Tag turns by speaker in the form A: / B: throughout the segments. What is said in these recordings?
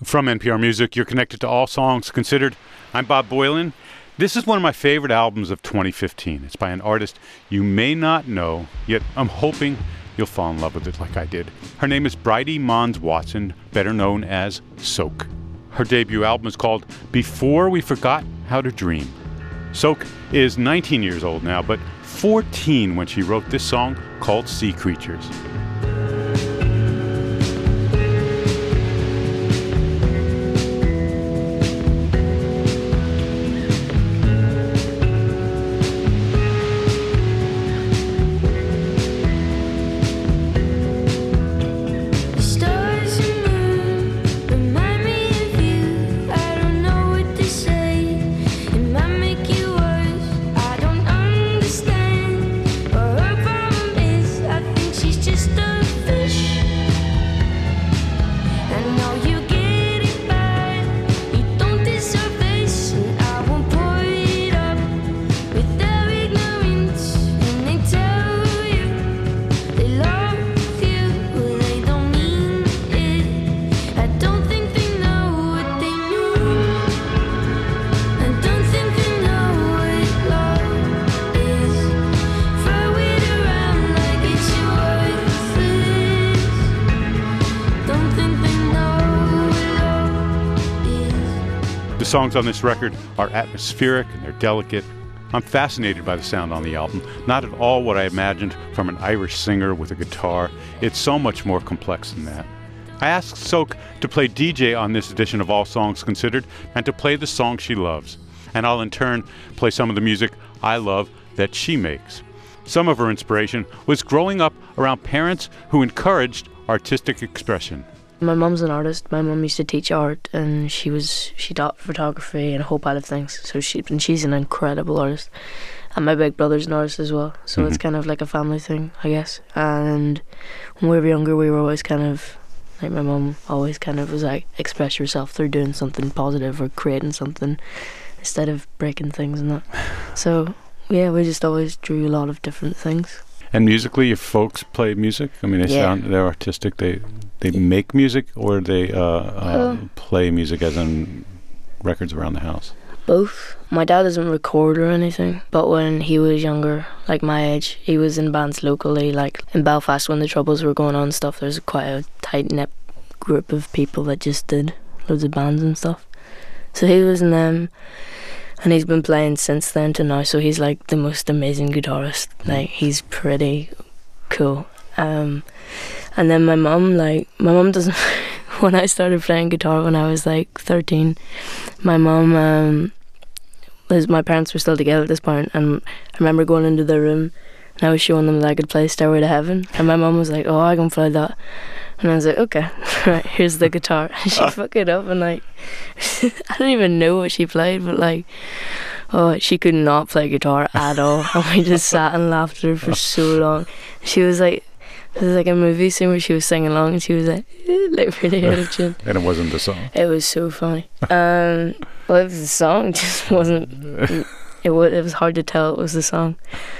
A: From NPR Music, you're connected to All Songs Considered. I'm Bob Boilen. This is one of my favorite albums of 2015. It's by an artist you may not know, yet I'm hoping you'll fall in love with it like I did. Her name is Bridie Mons Watson, better known as Soak. Her debut album is called Before We Forgot How to Dream. Soak is 19 years old now, but 14 when she wrote this song called Sea Creatures. The songs on this record are atmospheric and they're delicate. I'm fascinated by the sound on the album. Not at all what I imagined from an Irish singer with a guitar. It's so much more complex than that. I asked Soak to play DJ on this edition of All Songs Considered and to play the song she loves. And I'll in turn play some of the music I love that she makes. Some of her inspiration was growing up around parents who encouraged artistic expression.
B: My mum's an artist. My mum used to teach art, and she taught photography and a whole pile of things. So she's an incredible artist. And my big brother's an artist as well. So it's kind of like a family thing, I guess. And when we were younger, we were always kind of like, my mum always kind of was like, express yourself through doing something positive or creating something instead of breaking things and that. So yeah, we just always drew a lot of different things.
A: And musically, your folks play music? I mean, they're artistic. They make music, or they play music as in records around the house?
B: Both. My dad doesn't record or anything, but when he was younger, like my age, he was in bands locally, like in Belfast when the Troubles were going on and stuff. There's quite a tight-knit group of people that just did loads of bands and stuff. So he was in them, and he's been playing since then to now, so he's like the most amazing guitarist. Like, he's pretty cool. And then my mum doesn't when I started playing guitar when I was like 13, my mum my parents were still together at this point, and I remember going into their room and I was showing them that I could play Stairway to Heaven, and my mum was like, oh, I can play that. And I was like, okay, right, here's the guitar. And she fucked it up, and like I don't even know what she played, but like, oh, she could not play guitar at all. And we just sat and laughed at her for so long. She was like, it was like a movie scene where she was singing along and she was like really out of tune.
A: And it wasn't the song.
B: It was so funny. Well, it was the song, it just wasn't. It was hard to tell it was the song.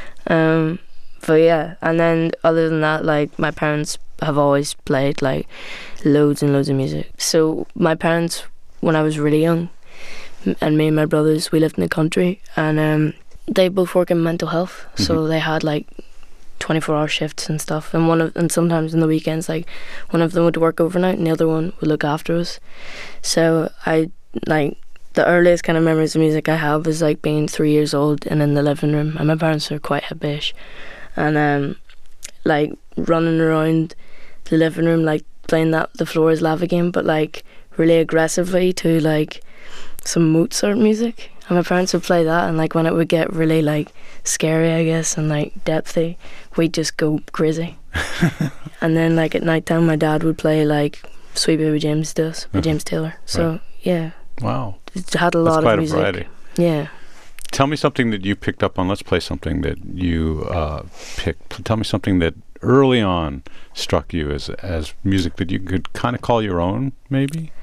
B: But yeah, and then other than that, like, my parents have always played like loads and loads of music. So my parents, when I was really young, and me and my brothers, we lived in the country, and they both work in mental health, so they had like 24-hour shifts and stuff, and sometimes in the weekends, like, one of them would work overnight and the other one would look after us. So I, like, the earliest kind of memories of music I have is like being 3 years old and in the living room, and my parents are quite hippish, and like running around the living room like playing that The Floor Is Lava game, but like really aggressively to like some Mozart music. And my parents would play that, and like when it would get really like scary, I guess, and like depthy, we'd just go crazy. And then like at night time, my dad would play like Sweet Baby James to us by James Taylor. So yeah.
A: Wow.
B: It had a lot of music.
A: Variety.
B: Yeah.
A: Tell me something that you picked up on. Let's play something that you picked. Tell me something that early on struck you as music that you could kind of call your own, maybe?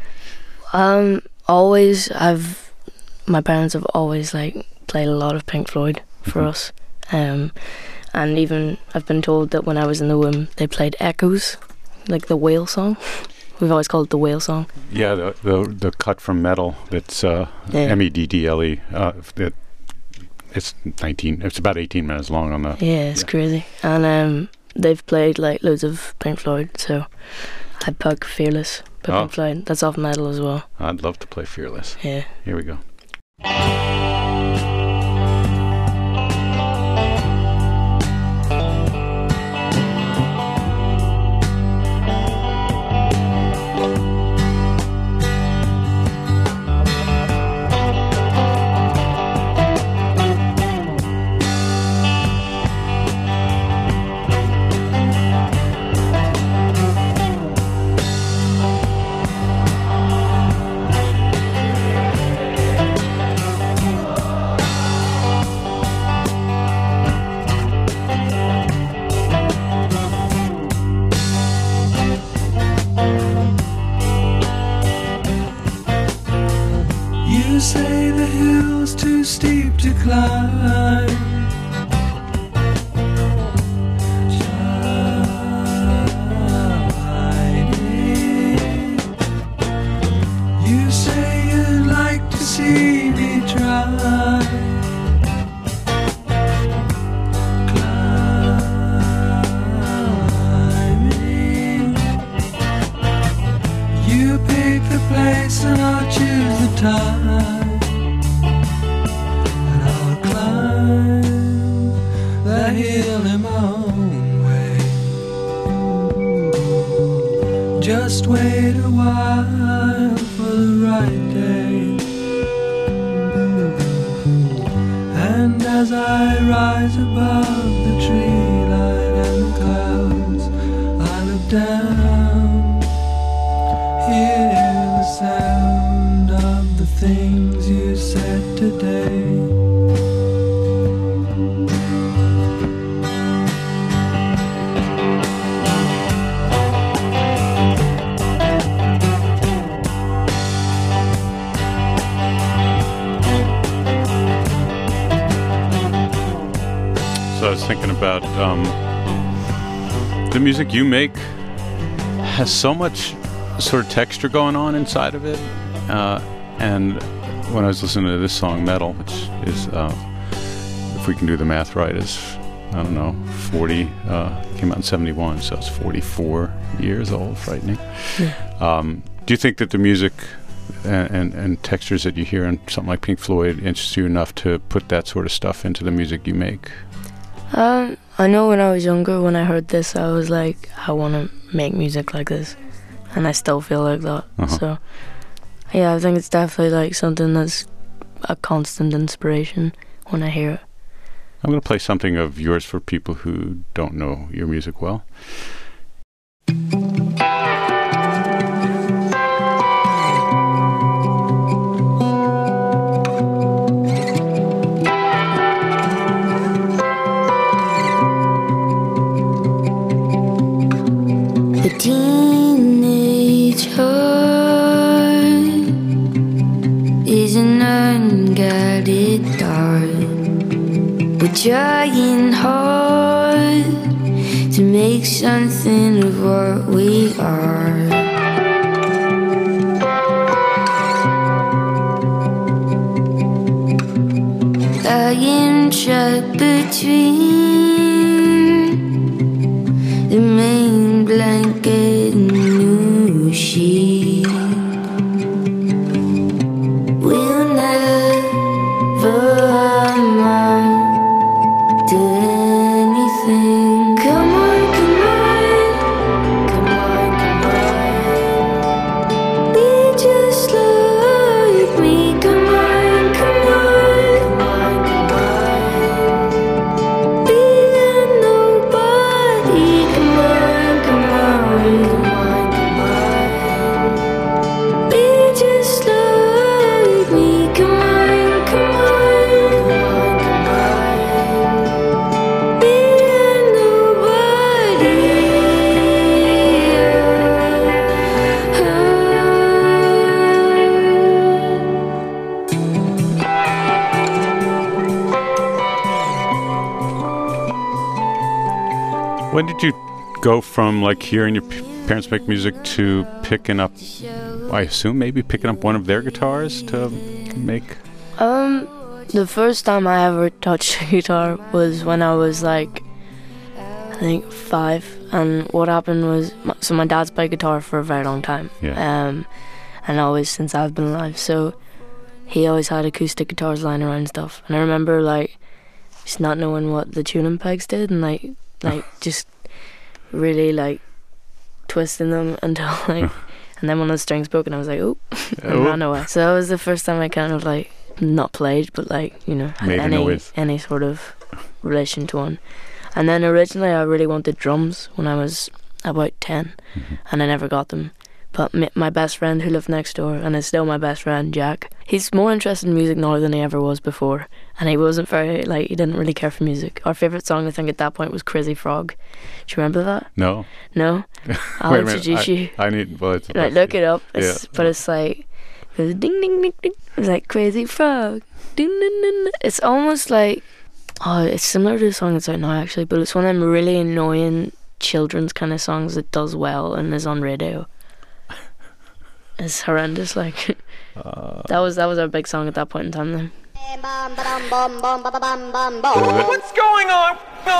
A: My parents have always like played a lot of Pink Floyd for us, and even I've been told that when I was in the womb they played Echoes, like the Whale song,
B: We've always called it the whale song.
A: Yeah, the cut from Metal. That's Meddle. It's about 18 minutes long on the.
B: Yeah, it's crazy. And they've played like loads of Pink Floyd, so I pick Fearless by Pink Floyd. That's off Metal as well.
A: I'd love to play Fearless.
B: Yeah.
A: Here we go.
C: You say the hill's too steep to climb. Shining. You say you'd like to see me try. Climbing. You pick the place and I'll choose the time. The hill in my own way. Just wait a while for the right day. And as I rise above the tree line and the clouds, I look down, hear the sound of the things you said today.
A: So I was thinking about the music you make has so much sort of texture going on inside of it. And when I was listening to this song, Metal, which is, if we can do the math right, is, I don't know, 40, came out in 71, so it's 44 years old, frightening.
B: Yeah.
A: Do you think that the music and textures that you hear in something like Pink Floyd interest you enough to put that sort of stuff into the music you make?
B: I know when I was younger, when I heard this, I was like, I want to make music like this. And I still feel like that. So, yeah, I think it's definitely like something that's a constant inspiration when I hear it.
A: I'm going to play something of yours for people who don't know your music well.
D: The teenage heart is an unguided thought. We're trying hard to make something of what we are. Lying trapped between the main blanket and new sheet. We'll never amount to anything. Come on, come on, come on, come on. Be just like me. Come on, come on, come on, come on. Be a nobody. Come on, come on, come on, come on. Be just like me. Come on, come on, come on, come on. Be a nobody.
A: When did you go from like hearing your parents make music to picking up, I assume maybe picking up one of their guitars to make?
B: The first time I ever touched a guitar was when I was like, I think 5. And what happened was, so my dad's played guitar for a very long time.
A: Yeah.
B: And always since I've been alive. So he always had acoustic guitars lying around and stuff. And I remember like just not knowing what the tuning pegs did and like just really like twisting them until like, and then when the strings broke and I was like, oh, and ran away. So that was the first time I kind of like not played, but like, you know, had
A: Made a noise.
B: any sort of relation to one. And then originally I really wanted drums when I was about 10, and I never got them. But my best friend who lived next door, and is still my best friend, Jack, he's more interested in music now than he ever was before. And he wasn't very, like, he didn't really care for music. Our favourite song, I think, at that point was Crazy Frog. Do you remember that?
A: No.
B: No? I'll
A: Wait a minute,
B: introduce you.
A: I need, well, it's...
B: Like, look it up.
A: Yeah.
B: But it's like, it goes ding, ding, ding, ding. It's like Crazy Frog. Ding, ding, ding, ding. It's almost like, oh, it's similar to the song that's out now, actually. But it's one of them really annoying children's kind of songs that does well and is on radio. It's horrendous, like that was our big song at that point in time then.
E: What's going on?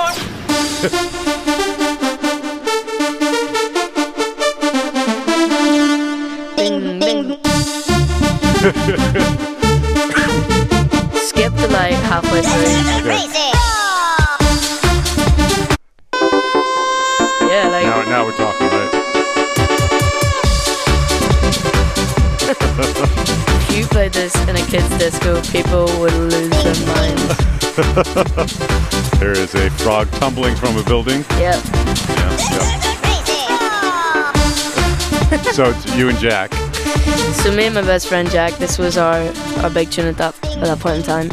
B: Bing, bing. Skip to like halfway through. Yeah, like
A: Now we're talking, right?
B: if you played this in a kid's disco, people would lose their minds.
A: There is a frog tumbling from a building.
B: Yep.
A: Yeah. So it's you and Jack.
B: So me and my best friend Jack, this was our big tune at that point in time.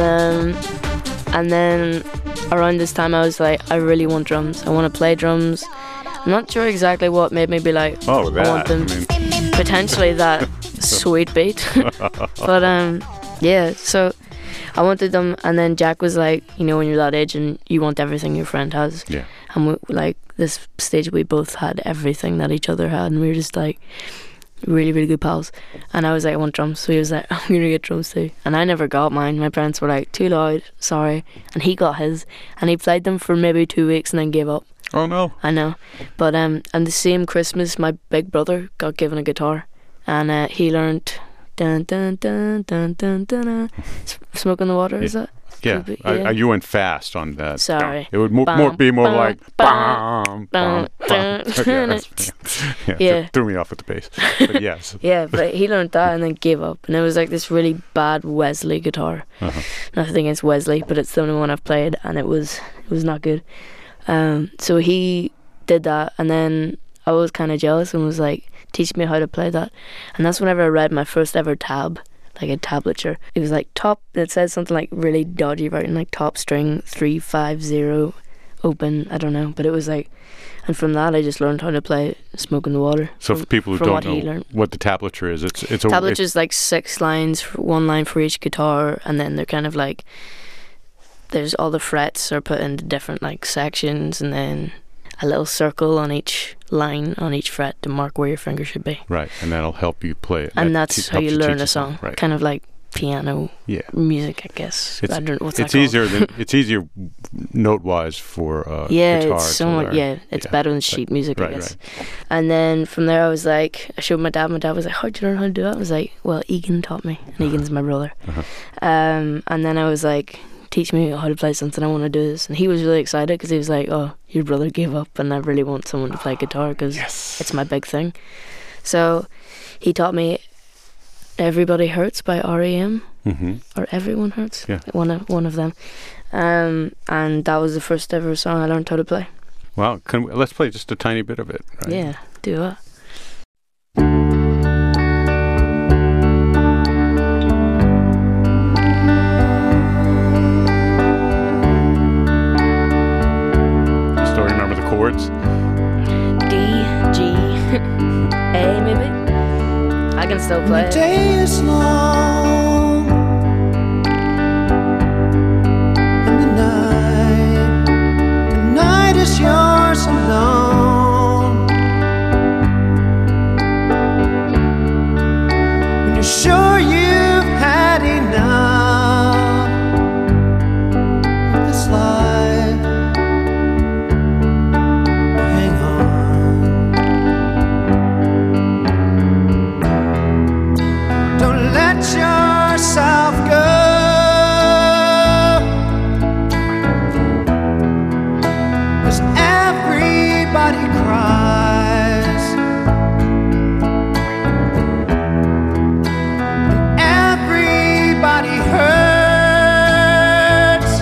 B: And then around this time I was like, I really want drums. I want to play drums. I'm not sure exactly what made me be like,
A: Oh, that.
B: I want them. Potentially that sweet beat. But yeah, so I wanted them, and then Jack was like, you know, when you're that age and you want everything your friend has.
A: Yeah.
B: And we, like this stage we both had everything that each other had, and we were just like really, really good pals. And I was like, I want drums. So he was like, I'm gonna get drums too. And I never got mine. My parents were like, too loud, sorry. And he got his, and he played them for maybe 2 weeks and then gave up.
A: Oh no.
B: I know. But and the same Christmas my big brother got given a guitar, and he learned dun dun dun dun dun dun, dun. Smoke on the Water. Is that?
A: Yeah. You went fast on that.
B: Sorry.
A: It would be more like bam, bam, bam.
B: Yeah.
A: Threw me off with the bass. But yes.
B: Yeah, but he learned that and then gave up, and it was like this really bad Wesley guitar. Nothing against Wesley, but it's the only one I've played, and it was not good. So he did that, and then I was kind of jealous and was like, teach me how to play that. And that's whenever I read my first ever tab, like a tablature. It was like it says something like really dodgy writing, like top string 350 open, I don't know, but it was like, and from that I just learned how to play Smoke in the Water.
A: So for people who don't know what the tablature is, it's a
B: tablature is like 6 lines, 1 line for each guitar, and then they're kind of like, there's all the frets are put into different like sections, and then a little circle on each line on each fret to mark where your finger should be.
A: Right, and that'll help you play it.
B: And that's how you learn a song.
A: Right.
B: Kind of like piano music, I guess. I don't know what's that called.
A: It's easier note-wise for
B: yeah,
A: guitar
B: it's so much. Yeah, it's better than sheet music, I guess. Right. And then from there, I was like, I showed my dad. My dad was like, "How'd you learn how to do that?" I was like, "Well, Egan taught me, and Egan's my brother." And then I was like, teach me how to play something, I want to do this. And he was really excited because he was like, oh, your brother gave up and I really want someone to play guitar because it's my big thing. So he taught me Everybody Hurts by R.E.M. Or Everyone Hurts, one of them. And that was the first ever song I learned how to play.
A: Wow, let's play just a tiny bit of it, right?
B: Yeah, do it.
A: Chords?
B: D, G, A maybe? I can still play it.
C: The day is long and the night is yours alone. you're sure you've had enough of this life. Hang on. Don't let yourself go. 'Cause everybody cries, and everybody hurts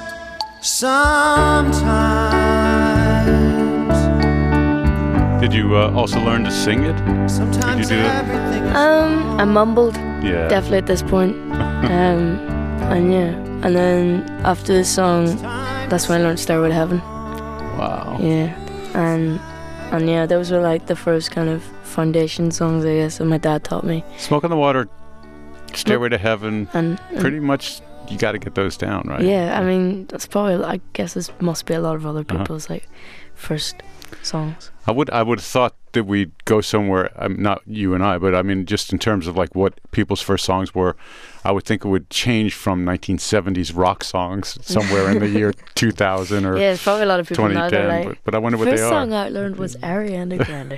C: sometimes.
A: Did you also learn to sing it?
C: Sometimes
A: do that?
C: everything is
B: I mumbled
A: Yeah.
B: definitely at this point. And yeah, and then after this song, that's when I learned Stairway to Heaven.
A: Wow.
B: Yeah, and yeah, those were like the first kind of foundation songs, I guess, that my dad taught me.
A: Smoke on the Water, Stairway to Heaven.
B: And
A: Pretty much, you got to get those down, right?
B: yeah, I mean, that's probably, I guess this must be a lot of other people's like first songs.
A: I would have thought that we'd go somewhere. Not you and I, but I mean, just in terms of like what people's first songs were, I would think it would change from 1970s rock songs somewhere in the year 2000 or
B: Yeah, there's probably a lot of people now that
A: 2010.
B: are like,
A: But I wonder what
B: first
A: they are.
B: song I learned was Ariana Grande.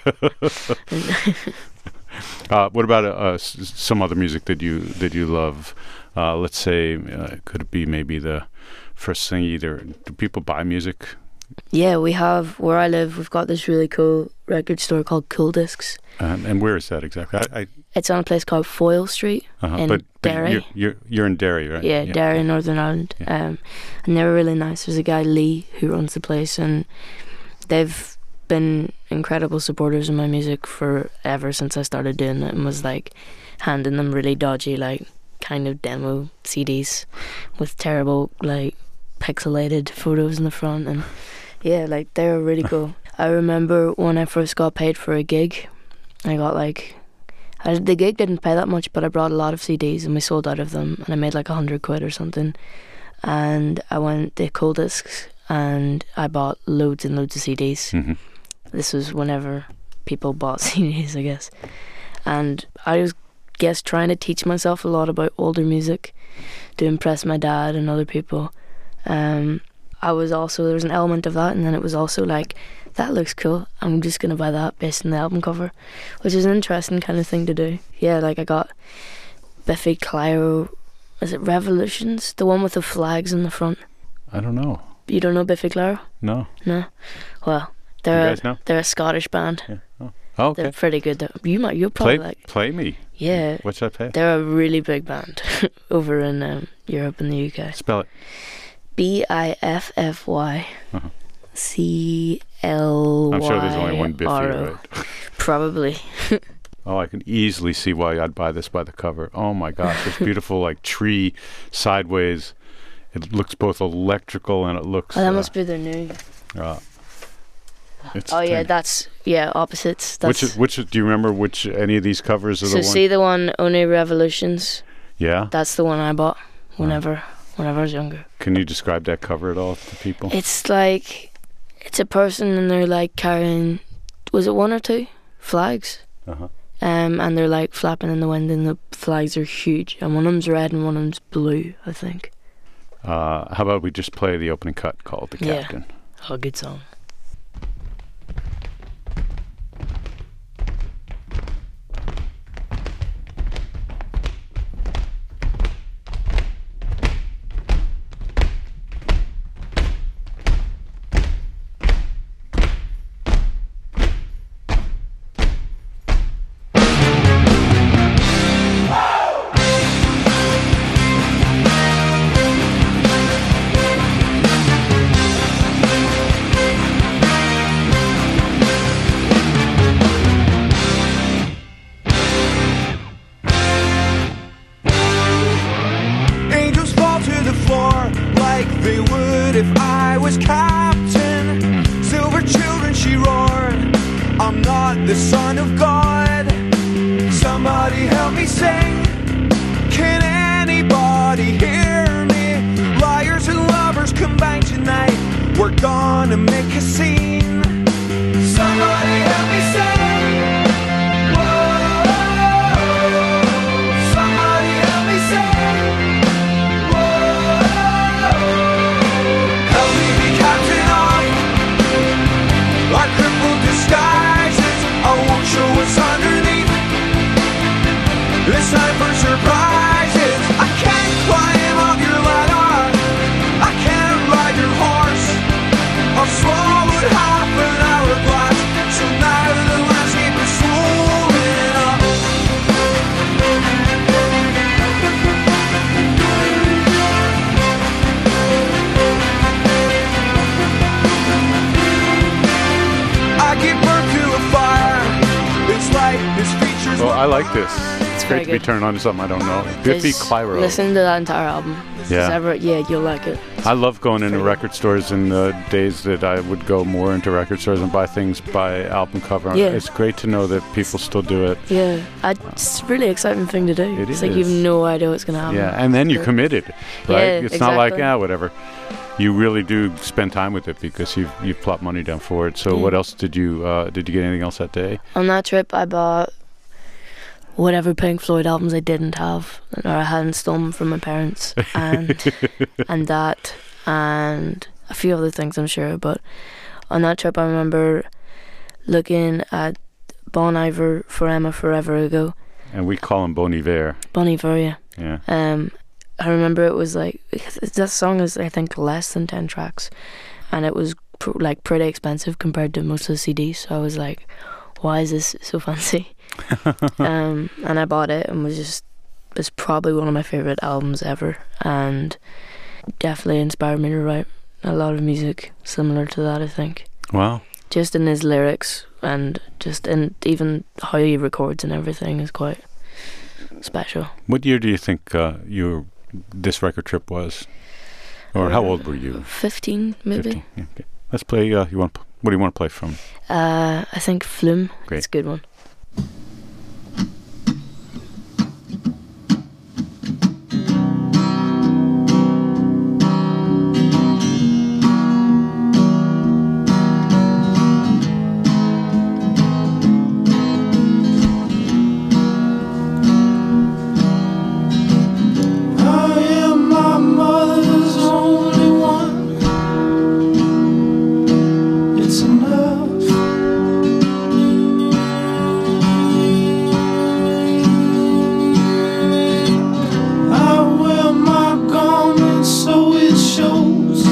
A: What about some other music that you love? Let's say, could it be maybe the first thing? Either do people buy music?
B: Yeah, we have, where I live, we've got this really cool record store called Cool Discs.
A: And where is that exactly?
B: It's on a place called Foyle Street in
A: but
B: Derry.
A: you're in Derry, right?
B: Yeah, Derry, in Northern Ireland.
A: Yeah.
B: And they were really nice. There's a guy, Lee, who runs the place, and they've been incredible supporters of my music forever since I started doing it, and was like handing them really dodgy, like kind of demo CDs with terrible, like pixelated photos in the front, and yeah, like they were really cool. I remember when I first got paid for a gig, I got like, the gig didn't pay that much, but I brought a lot of CDs and we sold out of them, and I made like 100 quid or something. And I went to Cool Discs and I bought loads and loads of CDs.
A: Mm-hmm.
B: This was whenever people bought CDs, I guess. And I was, guess, trying to teach myself a lot about older music to impress my dad and other people. I was also, there was an element of that, and then it was also like, that looks cool, I'm just going to buy that based on the album cover, which is an interesting kind of thing to do. Yeah, like I got Biffy Clyro, is it Revolutions? The one with the flags in the front.
A: I don't know.
B: You don't know Biffy Clyro?
A: No.
B: No? Well,
A: You guys know?
B: they're a Scottish band.
A: Yeah. Oh, okay.
B: They're pretty good though. You'll probably
A: Play me.
B: Yeah.
A: What should I play?
B: They're a really big band over in Europe and the UK.
A: Spell it.
B: Biffy
A: Uh-huh.
B: CLYRO.
A: I'm sure there's only one Biffy, right?
B: Probably.
A: Oh, I can easily see why I'd buy this by the cover. Oh my gosh, this beautiful like tree sideways. It looks both electrical and it looks.
B: Oh, that must be their new.
A: It's
B: Oh yeah,
A: tiny.
B: that's opposites. That's,
A: Which do you remember? Which any of these covers are
B: so
A: the one?
B: see the one Only Revolutions.
A: Yeah.
B: That's the one I bought whenever I was younger.
A: Can you describe that cover at all to people?
B: It's like, it's a person and they're like carrying, was it one or two flags?
A: Uh-huh.
B: And they're like flapping in the wind, and the flags are huge, and one of them's red and one of them's blue, I think.
A: How about we just play the opening cut called "The
B: Yeah.
A: Captain"?
B: Oh, good song.
C: Angels fall to the floor like they would if I was captain. Silver children, she roared, I'm not the son of God. Somebody help me sing. Can anybody hear me? Liars and lovers combined tonight. We're gonna make a scene. Somebody help me sing. Whoa. It's time for surprises. I can't climb up your ladder. I can't ride your horse. I've swallowed half an hourglass, so now the landscape is swollen up. I give birth to a fire. Its light, its features.
A: Well, I like this. It's
B: very
A: great to be
B: good.
A: turned on to something I don't know. Biffy
B: Just
A: Clyro.
B: Listen to that entire album.
A: Yeah.
B: Yeah, you'll like it.
A: I love going into
B: Pretty
A: record stores in the days that I would go more into record stores and buy things by album cover.
B: Yeah.
A: It's great to know that people still do it.
B: Yeah, it's a really exciting thing to do.
A: It
B: It's like you have
A: is.
B: no idea what's gonna happen.
A: Yeah, and then you're
B: Yeah.
A: committed, right?
B: Yeah,
A: It's not like,
B: exactly.
A: whatever. You really do spend time with it because you've plopped money down for it. So
B: Yeah.
A: what else did you get anything else that day?
B: On that trip, I bought whatever Pink Floyd albums I didn't have, or I hadn't stolen from my parents, and that, and a few other things I'm sure. But on that trip, I remember looking at Bon Iver for Emma Forever Ago.
A: And we call him Bon Iver.
B: Bon Iver, yeah.
A: Yeah.
B: I remember it was like, that song is I think less than 10 tracks, and it was pretty expensive compared to most of the CDs. So I was like, why is this so fancy? And I bought it and it's probably one of my favorite albums ever, and definitely inspired me to write a lot of music similar to that, I think.
A: Wow.
B: Just in his lyrics and just in even how he records and everything is quite special.
A: What year do you think this record trip was? Or how old were you?
B: 15 maybe.
A: 15. Yeah, okay. Let's play. What do you want to play from?
B: I think Flume.
A: Great.
B: It's a good one.
C: I am my mother's only one. It's enough. I wear my garment so it shows.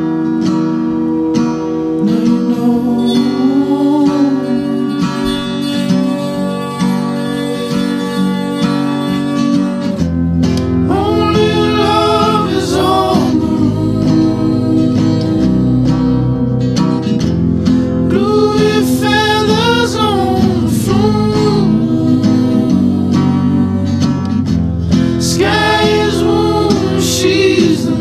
C: Now you know. Only love is on the room. Bluey feathers on the floor. Sky is warm, she's the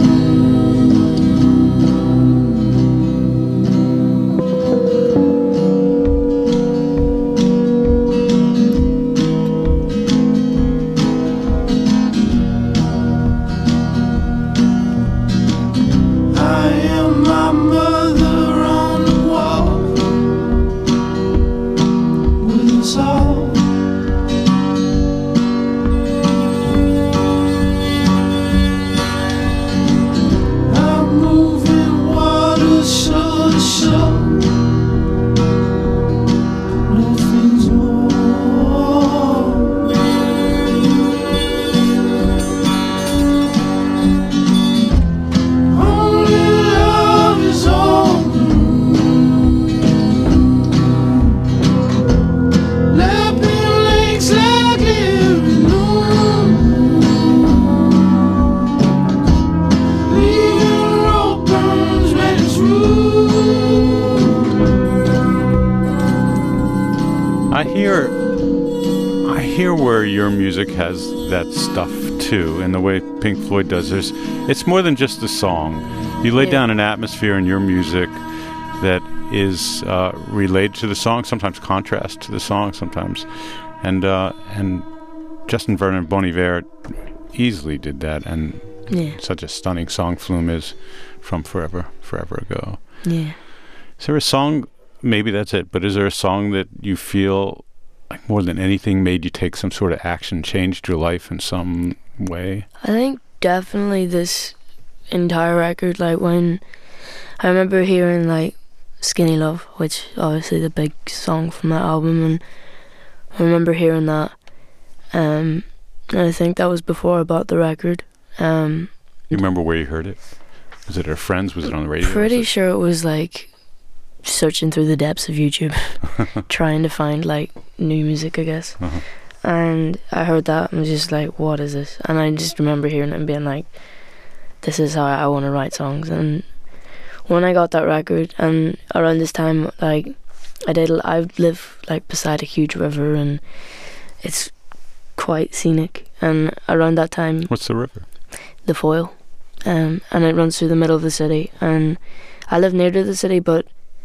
C: I am my mother on the wall with us all. I'm moving water shore to shore. Nothing's more. Only love is all. Lapping lakes like every noon. Leaving road burns when it's rude.
A: I hear where your music has that stuff too, and the way Pink Floyd does. It's more than just the song. You lay
B: Yeah.
A: down an atmosphere in your music that is related to the song, sometimes contrast to the song, sometimes. And Justin Vernon, Bon Iver easily did that, and
B: Yeah,
A: such a stunning song Flume is from Forever Ago.
B: yeah.
A: Is there a song, maybe that's it, but is there a song that you feel like more than anything made you take some sort of action, changed your life in some way?
B: I think definitely this entire record, like when I remember hearing like Skinny Love, which obviously the big song from that album, and I remember hearing that And I think that was before I bought the record.
A: You remember where you heard it? Was it at a friend's? Was it on the radio?
B: Pretty sure it was like searching through the depths of YouTube, trying to find like new music, I guess.
A: Uh-huh.
B: And I heard that and was just like, what is this? And I just remember hearing it and being like, this is how I want to write songs. And when I got that record, and around this time, like I live like beside a huge river, and it's quite scenic. And around that time,
A: What's the river?
B: the Foyle, and it runs through the middle of the city. And I live near to the city, but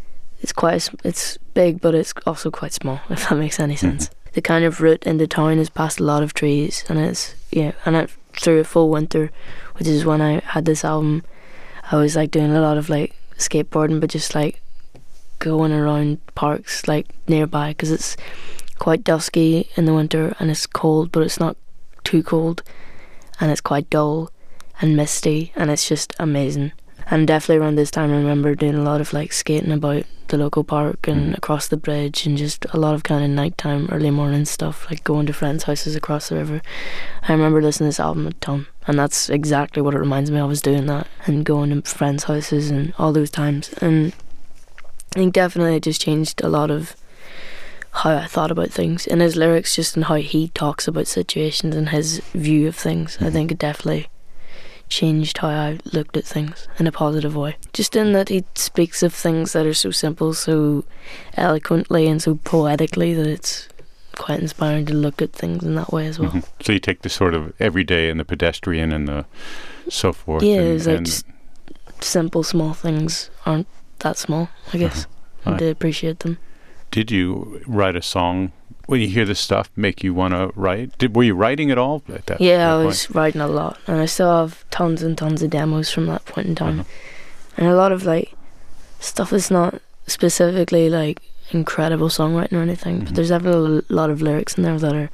B: it's big, but it's also quite small, if that makes any sense. The kind of route into town is past a lot of trees, and through a full winter, which is when I had this album, I was like doing a lot of like skateboarding, but just like going around parks like nearby, because it's quite dusky in the winter and it's cold, but it's not too cold, and it's quite dull and misty, and it's just amazing. And definitely around this time I remember doing a lot of like skating about the local park and across the bridge, and just a lot of kind of nighttime, early morning stuff, like going to friends' houses across the river. I remember listening to this album a ton, and that's exactly what it reminds me of, is doing that and going to friends' houses and all those times. And I think definitely it just changed a lot of how I thought about things in his lyrics, just in how he talks about situations and his view of things. I think it definitely changed how I looked at things in a positive way. Just in that he speaks of things that are so simple, so eloquently and so poetically, that it's quite inspiring to look at things in that way as well.
A: So you take the sort of everyday and the pedestrian and the so forth.
B: Yeah, it's like just simple, small things aren't that small, I guess. And to appreciate them.
A: Did you write a song when you hear this stuff make you want to write? Were you writing at all at that?
B: Yeah,
A: that
B: I was writing a lot, and I still have tons and tons of demos from that point in time. And a lot of like stuff is not specifically like incredible songwriting or anything, but there's definitely a lot of lyrics in there that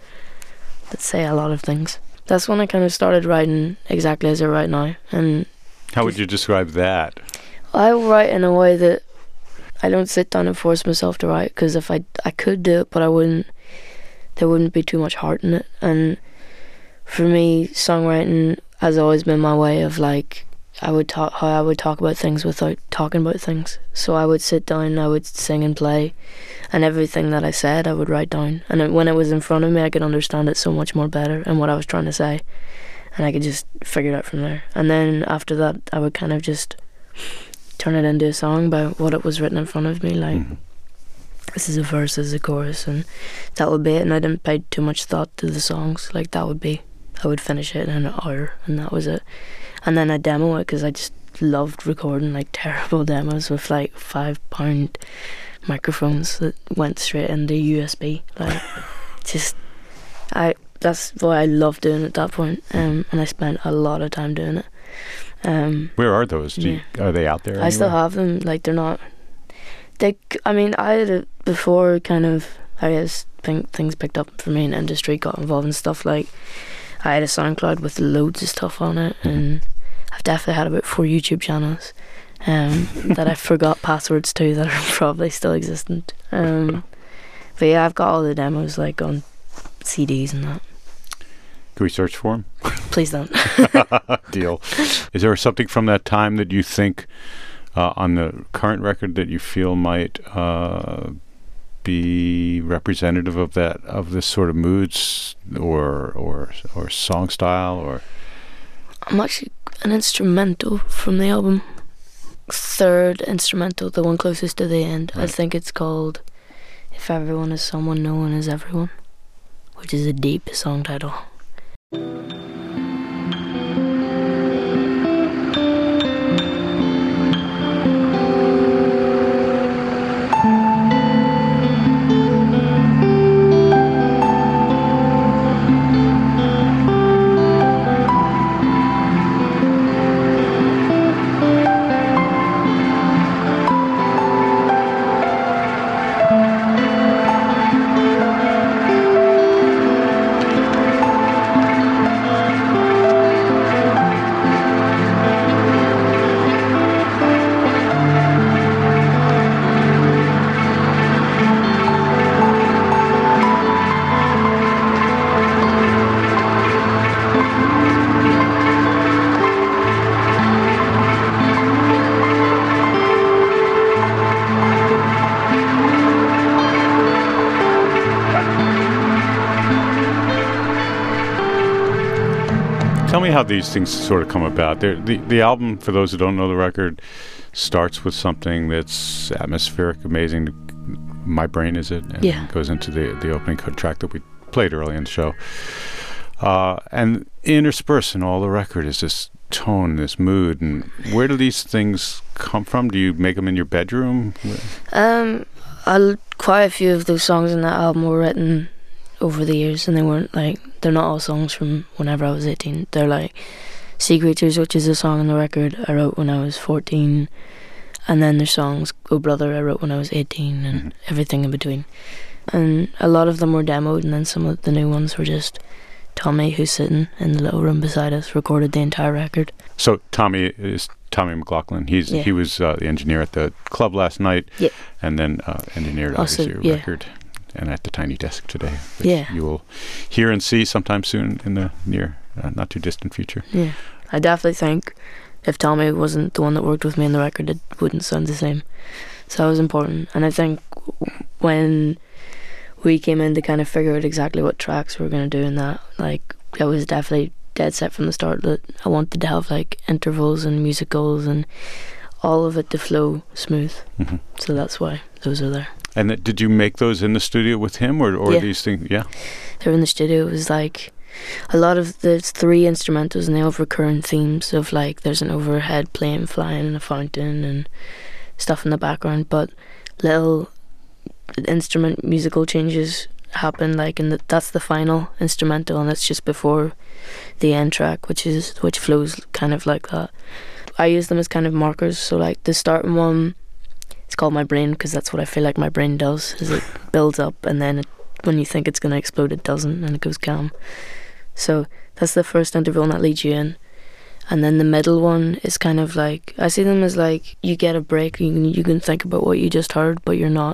B: say a lot of things. That's when I kind of started writing exactly as I write now. And
A: how would you describe that?
B: I write in a way that I don't sit down and force myself to write, because if I could do it, but I wouldn't. There wouldn't be too much heart in it. And for me, songwriting has always been my way of like how I would talk about things without talking about things. So I would sit down, I would sing and play, and everything that I said I would write down. And when it was in front of me, I could understand it so much more better and what I was trying to say, and I could just figure it out from there. And then after that, I would kind of just turn it into a song by what it was written in front of me, like this is a verse, this is a chorus, and that would be it. And I didn't pay too much thought to the songs. Like I would finish it in an hour, and that was it. And then I demo it, because I just loved recording like terrible demos with like £5 microphones that went straight into USB. Like that's what I loved doing at that point. And I spent a lot of time doing it. Where
A: are those? Are they out there anywhere?
B: I still have them. Like they're not. I had it before, kind of, I guess, things picked up for me in the industry, got involved in stuff. Like I had a SoundCloud with loads of stuff on it, and I've definitely had about 4 YouTube channels that I forgot passwords to, that are probably still existent. But yeah, I've got all the demos like on CDs and that.
A: Can we search for them?
B: Please don't.
A: Deal. Is there something from that time that you think on the current record that you feel might be representative of this sort of moods or song style? Or
B: I'm actually an instrumental from the album, third instrumental, the one closest to the end. Right. I think it's called "If Everyone Is Someone, No One Is Everyone," which is a deep song title.
A: Tell me how these things sort of come about. The album, for those who don't know the record, starts with something that's atmospheric, amazing. My Brain Is It, and
B: Yeah.
A: goes into the opening track that we played early in the show. And interspersed in all the record is this tone, this mood. And where do these things come from? Do you make them in your bedroom?
B: Quite a few of those songs in that album were written over the years, and they're not all songs from whenever I was 18. They're like Sea Creatures, which is a song on the record I wrote when I was 14, and then there's songs Oh Brother I wrote when I was 18, and everything in between. And a lot of them were demoed, and then some of the new ones were just Tommy, who's sitting in the little room beside us, recorded the entire record.
A: So Tommy is Tommy McLaughlin. He was the engineer at the club last night, and then engineered
B: Also,
A: obviously your record, and at the Tiny Desk today, which
B: Yeah.
A: you will hear and see sometime soon in the near, not too distant future.
B: Yeah, I definitely think if Tommy wasn't the one that worked with me on the record, it wouldn't sound the same. So that was important. And I think when we came in to kind of figure out exactly what tracks we were going to do in that, like, I was definitely dead set from the start that I wanted to have like intervals and musicals and all of it to flow smooth.
A: Mm-hmm.
B: So that's why those are there.
A: And did you make those in the studio with him, or
B: Yeah.
A: these things? Yeah.
B: They were in the studio. It was like a lot of there's 3 instrumentals, and they have recurring themes of like there's an overhead plane flying in a fountain and stuff in the background, but little instrument musical changes happen, like, and that's the final instrumental, and that's just before the end track, which flows kind of like that. I use them as kind of markers. So like the starting one, it's called My Brain because that's what I feel like my brain does, is it builds up, and then when you think it's going to explode, it doesn't, and it goes calm. So that's the first interval, and that leads you in. And then the middle one is kind of like, I see them as like you get a break, you can think about what you just heard, but you're not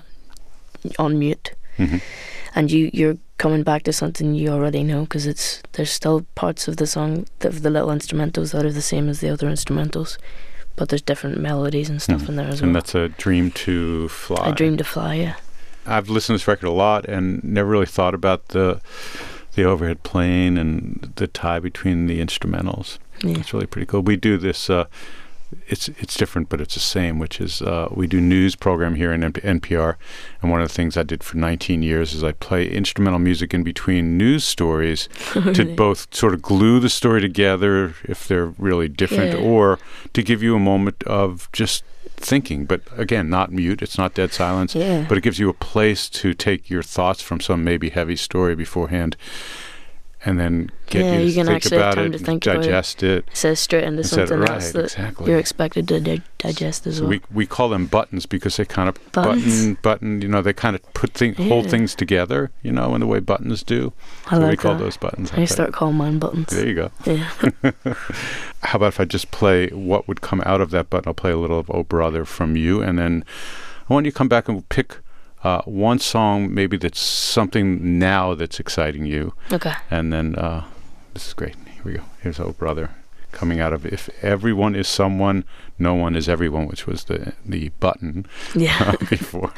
B: on mute.
A: Mm-hmm.
B: And you're coming back to something you already know, because there's still parts of the song, of the little instrumentals, that are the same as the other instrumentals, but there's different melodies and stuff in there as well.
A: And that's a Dream to Fly.
B: A Dream to Fly, yeah.
A: I've listened to this record a lot and never really thought about the overhead plane and the tie between the instrumentals.
B: Yeah.
A: It's really pretty cool. We do this. It's different, but it's the same, which is we do news program here in NPR, and one of the things I did for 19 years is I play instrumental music in between news stories to both sort of glue the story together if they're really different, or to give you a moment of just thinking, but again, not mute, it's not dead silence, but it gives you a place to take your thoughts from some maybe heavy story beforehand, and then get you to think about it, digest it.
B: It says straight into something else that you're expected to digest as well.
A: We call them buttons because they kind of button, they kind of hold things together, in the way buttons do. We call those buttons.
B: I start calling mine buttons.
A: There you go.
B: Yeah.
A: How about if I just play what would come out of that button? I'll play a little of Oh Brother from you, and then I want you to come back and pick one song maybe that's something now that's exciting you.
B: Okay.
A: And then this is great. Here we go. Here's Oh Brother, coming out of If Everyone Is Someone, No One Is Everyone, which was the button before.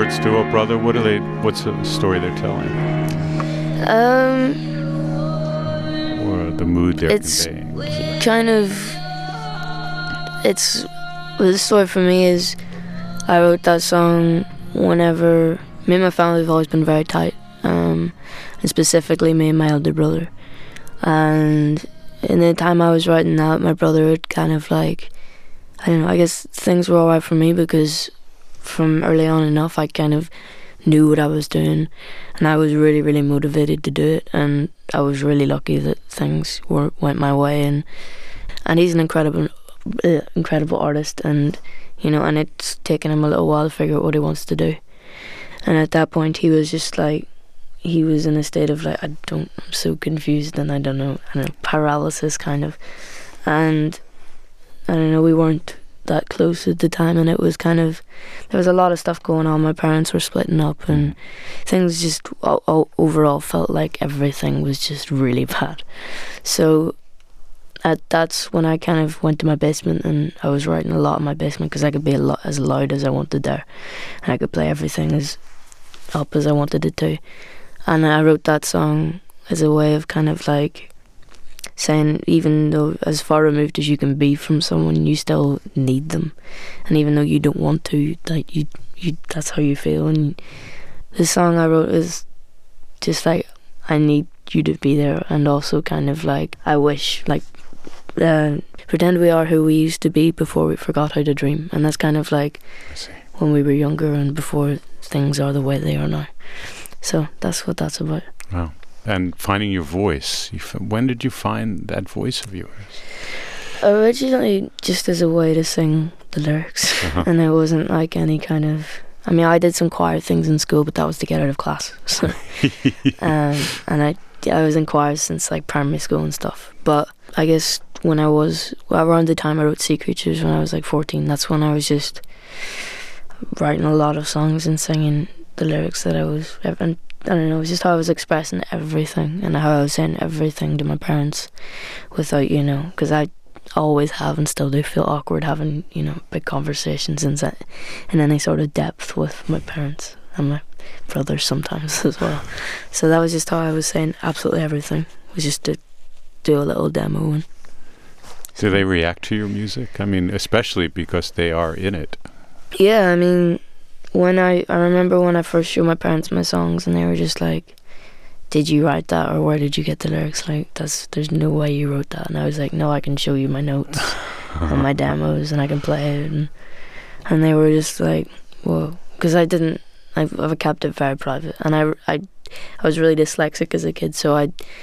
A: words to "Oh Brother"? What's the story they're telling, or the mood they're
B: It's
A: conveying?
B: kind of, well, the story for me is I wrote that song whenever me and my family have always been very tight, and specifically me and my elder brother. And in the time I was writing that, my brother had kind of like, I don't know, I guess things were alright for me because from early on enough I kind of knew what I was doing, and I was really, really motivated to do it, and I was really lucky that things went my way. And he's an incredible artist, and you know, and it's taken him a little while to figure out what he wants to do. And at that point he was just like, he was in a state of like, I'm so confused and I don't know, paralysis kind of. And I don't know, we weren't that close at the time, and it was kind of, there was a lot of stuff going on. My parents were splitting up, and things just overall felt like everything was just really bad. So that's when I kind of went to my basement, and I was writing a lot in my basement because I could be as loud as I wanted there, and I could play everything as up as I wanted it to. And I wrote that song as a way of kind of like saying, even though as far removed as you can be from someone, you still need them, and even though you don't want to, like you that's how you feel. And the song I wrote is just like, I need you to be there, and also kind of like, I wish, like, pretend we are who we used to be before we forgot how to dream. And that's kind of like when we were younger and before things are the way they are now. So that's what that's about.
A: Wow. And finding your voice. When did you find that voice of yours?
B: Originally just as a way to sing the lyrics. And it wasn't like any kind of, I mean, I did some choir things in school, but that was to get out of class. So, and I was in choirs since like primary school and stuff. But I guess when I was, around the time I wrote Sea Creatures, when I was like 14, that's when I was just writing a lot of songs and singing the lyrics that I was, and I don't know, it was just how I was expressing everything, and how I was saying everything to my parents without, you know, because I always have and still do feel awkward having, you know, big conversations in any sort of depth with my parents and my brothers sometimes as well. So that was just how I was saying absolutely everything, was just to do a little demo. And
A: do they react to your music? I mean, especially because they are in it.
B: Yeah, I mean, when I remember when I first showed my parents my songs, and they were just like, did you write that, or where did you get the lyrics? Like, there's no way you wrote that. And I was like, no, I can show you my notes and my demos, and I can play it. And they were just like, whoa, because I've kept it very private, and I was really dyslexic as a kid, so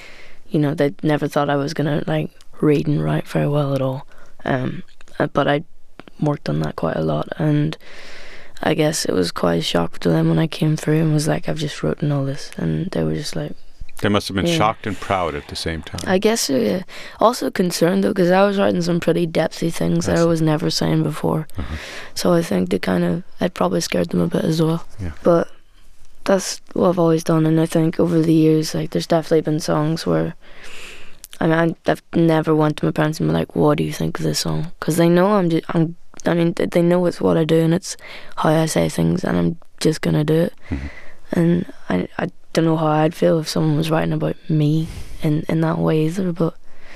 B: they never thought I was gonna like read and write very well at all. But I worked on that quite a lot, and I guess it was quite a shock to them when I came through and was like, I've just written all this, and they were just like,
A: they must have been shocked and proud at the same time.
B: I guess so, yeah. Also concerned though, because I was writing some pretty depthy things that I was never saying before. So I think it probably scared them a bit as well.
A: Yeah.
B: But that's what I've always done, and I think over the years, like, there's definitely been songs where, I mean, I've never went to my parents and been like, what do you think of this song? Because they know they know it's what I do, and it's how I say things, and I'm just gonna do it. And I don't know how I'd feel if someone was writing about me in that way either, but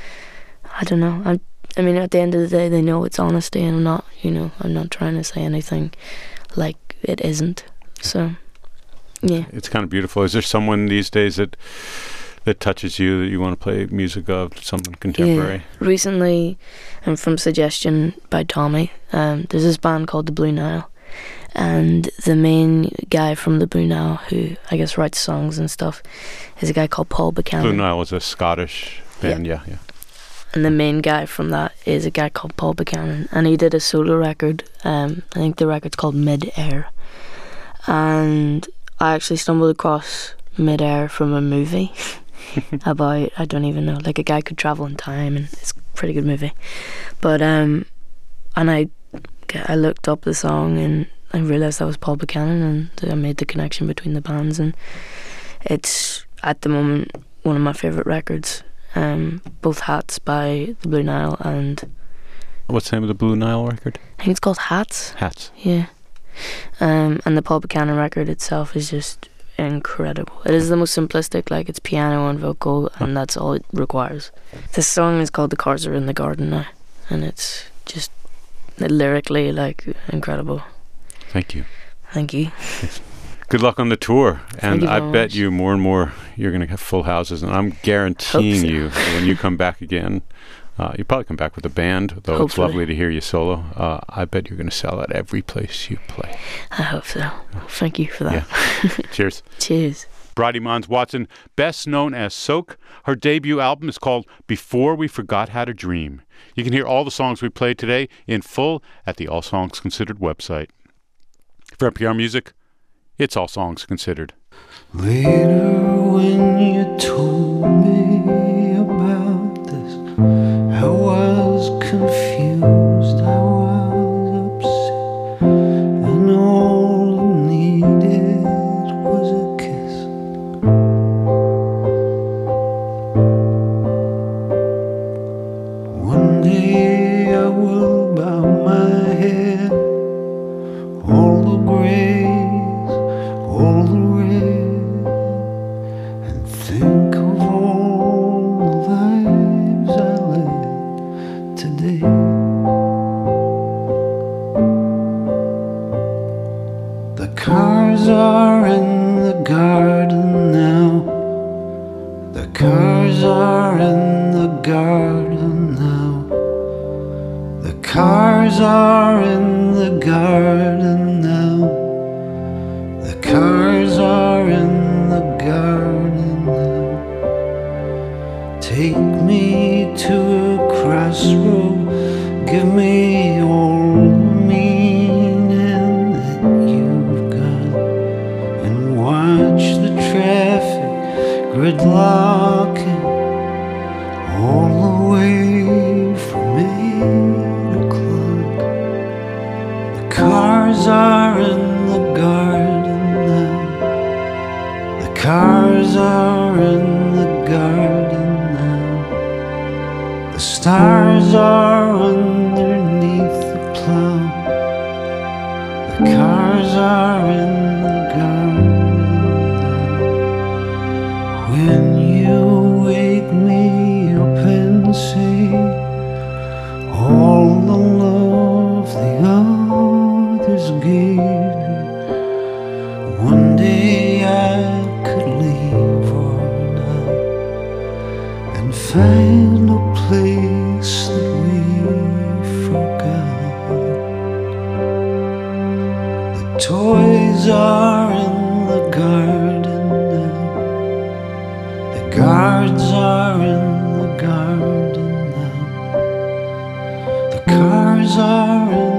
B: I don't know. I mean, at the end of the day, they know it's honesty, and I'm not trying to say anything like it isn't. So, yeah.
A: It's kind of beautiful. Is there someone these days that touches you, that you want to play music of, someone contemporary?
B: Yeah. Recently, and from suggestion by Tommy, there's this band called the Blue Nile, and the main guy from the Blue Nile, who I guess writes songs and stuff, is a guy called Paul Buchanan.
A: Blue Nile was a Scottish band, yeah.
B: And the main guy from that is a guy called Paul Buchanan, and he did a solo record. I think the record's called Mid-Air, and I actually stumbled across Mid-Air from a movie about, I don't even know, like a guy could travel in time, and it's a pretty good movie. But and I looked up the song, and I realised that was Paul Buchanan, and I made the connection between the bands, and it's at the moment one of my favourite records. Both Hats by the Blue Nile, and
A: what's the name of the Blue Nile record?
B: I think it's called Hats.
A: Hats.
B: Yeah. And the Paul Buchanan record itself is just incredible. It is the most simplistic, like it's piano and vocal, and that's all it requires. This song is called The Cars Are in the Garden Now, and it's just lyrically like incredible.
A: Thank you.
B: Thank you.
A: Good luck on the tour, and
B: you
A: I
B: very
A: bet
B: much.
A: you more and more you're going to have full houses, and I'm guaranteeing
B: Hope so.
A: you when you come back again, you probably come back with a band, though it's
B: Hopefully.
A: lovely to hear you solo. I bet you're going to sell out every place you play.
B: I hope so. Thank you for that.
A: Yeah. Cheers.
B: Cheers.
A: Bridie Mons Watson, best known as Soak. Her debut album is called Before We Forgot How to Dream. You can hear all the songs we played today in full at the All Songs Considered website. For NPR Music, it's All Songs Considered.
C: Later, when you told me about this, I was confused, I was upset, and all I needed was a kiss. One day I will bow my head, all the grays, all the red, and think of all the lives I led today. The cars are in the garden now. The cars are in the garden now. The cars are in the garden now. The cars are in the garden now. Take me to a crossroad. Give me all the meaning that you've got, and watch the traffic gridlocking all the way from 8 o'clock. The cars are in the garden now. The cars are in the garden now. The stars are underneath the plow. The cars are in the garden now. When you wake me up and say all the love the others gave me, one day I could leave or not, and find a place that we forgot. The toys are in the garden now. The guards are in the garden now. The cars are in